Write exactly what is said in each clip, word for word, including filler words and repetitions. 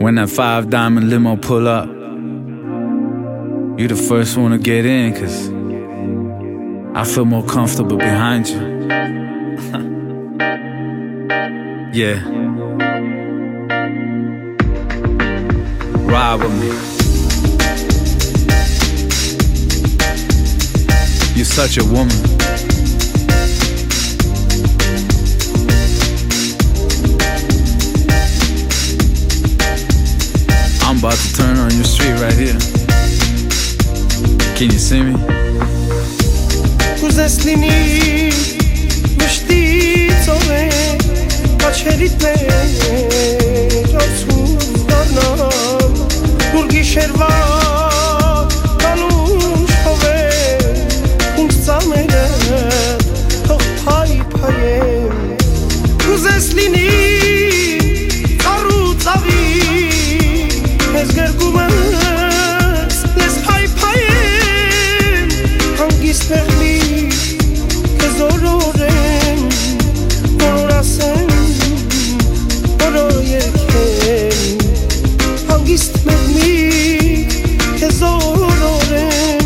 When that five diamond limo pull up, you the first one to get in, cause I feel more comfortable behind you. Yeah. Ride with me. You're such a woman. I'm about to turn on your street right here. Can you see me? Kuzestlini vështicove Kaçerit me Gjosuz darnam Kur gişerva Kanush hove Unë samere Toch paj pajem Kuzestlini Karu cavi Ez gergumës Les paj pajem Hangist mehli Zororem, ororasem, oroyerkem Hangist megmi, ke zororem,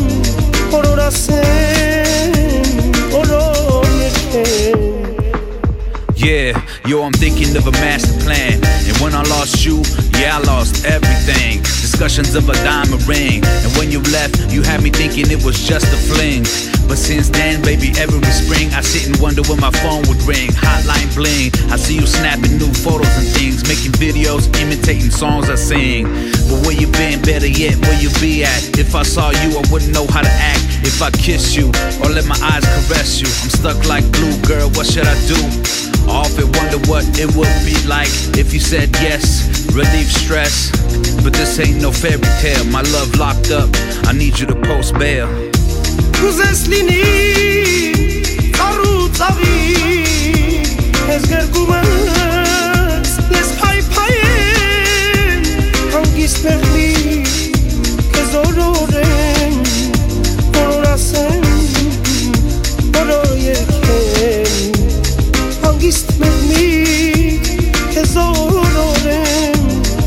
ororasem, oroyerkem Yeah, yo, I'm thinking of a master plan. And when I lost you, yeah, I lost everything. Discussions of a diamond ring. And when you left, you had me thinking it was just a fling. But since then, baby, every spring I sit and wonder when my phone would ring. Hotline bling, I see you snapping new photos and things, making videos, imitating songs I sing. But where you been, better yet, where you be at? If I saw you, I wouldn't know how to act. If I kiss you, or let my eyes caress you, I'm stuck like glue, girl, what should I do? I often wonder what it would be like if you said yes, relieve stress. But this ain't no fairy tale, my love locked up, I need you to post bail. Kuzestlini, karu cavi, ez gergumës, les paj pajem Hangist mehli, ke zororem, ororasem, oroyerkem Hangist mehli, ke zororem,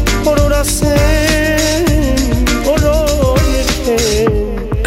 ororasem, oroyerkem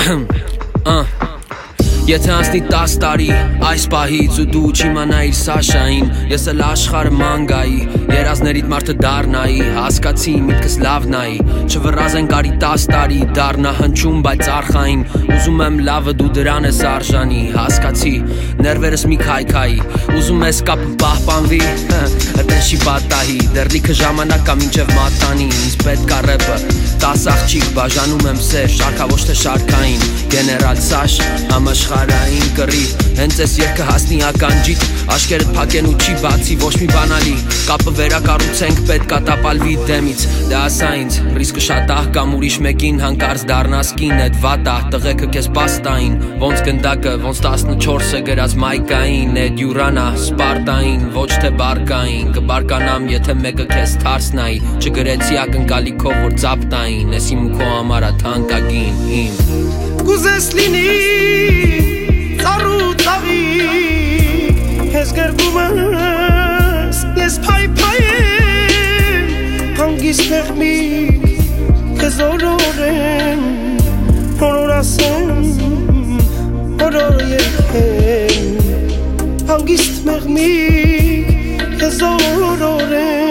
Եթե անցնի տաս տարի այս պահից ու դու չիմանայիր Սաշային Ես էլ աշխարհը մանգայի երազներիդ մարդը դառնայի Հասկացի միտքս լավն այի Չվռազեն կարի տաս տարի դառնա հնչում բայց արխային Ուզում եմ լավը դու դրան ես արժանի Հասկացի ներվերս մի քայքայի Ուզում ես կապը պահպանվի Հտենշի պատահի Դեռ լիքը ժամանակ կա մինչև մատանի Ինձ պետք ա ռեպը տաս աղջիկ բաժանում եմ սեր Շարքա ոչ թե շարքային Գեներալ Սաշ համաշխարհային կռիվ Հենց ես երգը հասնի ականջիդ Աշկերդ փակեն ու չի բացի ոչ մի բանալի Կապը վերակառուցենք պետք ա տապալվի դեմից Դե ասա ինձ ռիսկը շատ ահ կամ ուրիշ մեկին հանկարծ դառնաս կին Էդ վատա տղեկը քեզ պաստային Ոնց գնդակը ոնց տասնչորսը գրած մայկային Էդ յուրանա սպարտային ոչ թե բարկային Կբարկանամ եթե մեկը քեզ թարսնայի Չգրեցի ակնկալիքով որ ծապ տային Ես իմ ու քո համար ա թանկագին իմ Kuzestlini, karu cavi, ez gergumës, les paj pajem Hangist mehli, ke zororem, ororasem, oroyerkem Hangist mehli, ke zororem